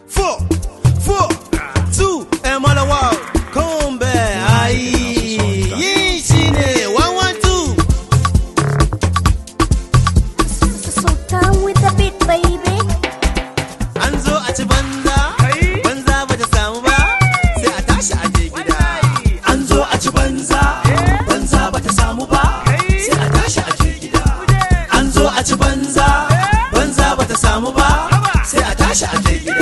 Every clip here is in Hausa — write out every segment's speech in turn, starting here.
4, 4, 2, and Malawa, come back. Aye, shine, 1, 1, 2. So down with the beat, baby. Anzo a ci banza, banza ba ta samu ba, sai a tashi a je gida. Anzo a ci banza, banza ba ta samu ba, sai a tashi a je gida. Anzo a ci banza, banza ba ta samu ba, sai a tashi a je gida.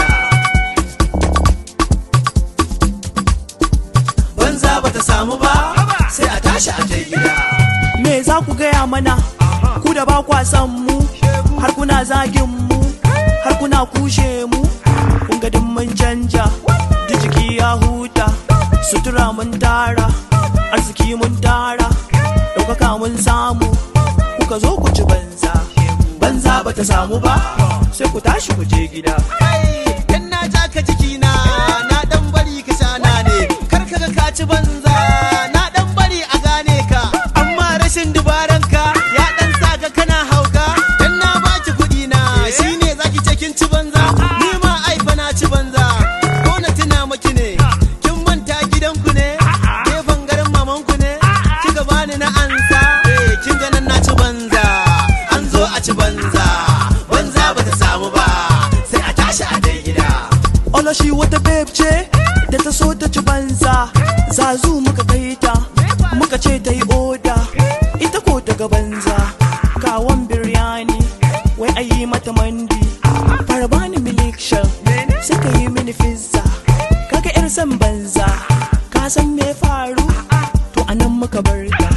Banza ba ta samu ba, sai a tashi a je gida. Me za ku gaya mana ku da ba kwa san mu, har kuna zagin mu, har kuna kushe mu. Kun ga mun canja, da jiki ya huta, sutura mun tara, arziki mun tara, ɗaukaka mun samu. Kuka zo ku ci banza, banza ba ta samu ba, sai ku tashi ku je gida. Dan na ja ka jikina, na dan bari ka shana ne, kar ka ga ka ci banza, na dan bari a gane ka, amma rashin dubaranka ya dan saka kana hauka. Dan na baki kuɗi na, shine zaki ce kin ci banza, ni ma ai fa na ci banza. Ko na tuna maki ne, kin manta gidanku ne, gefen garin mamanku ne, kika bani na ansa, kin ga nan na ci banza. An zo a ci banza, banza ba ta samu ba, sai a tashi a dai gida. Ola shi wata babe ce da ta so ta ci banza, zazu muka kai ta, muka ce ta yi oda, ita ko ta ga banza. Kawon biryani, wai a yi mata mandi, fara bani milik shell, sai ka yi mini fizza. Kaga yar san banza, ka san me faru, to anan muka bar ta.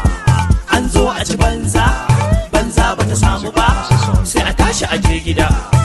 An zo a ci banza, banza ba ta samu ba, sai a tashi a je gida.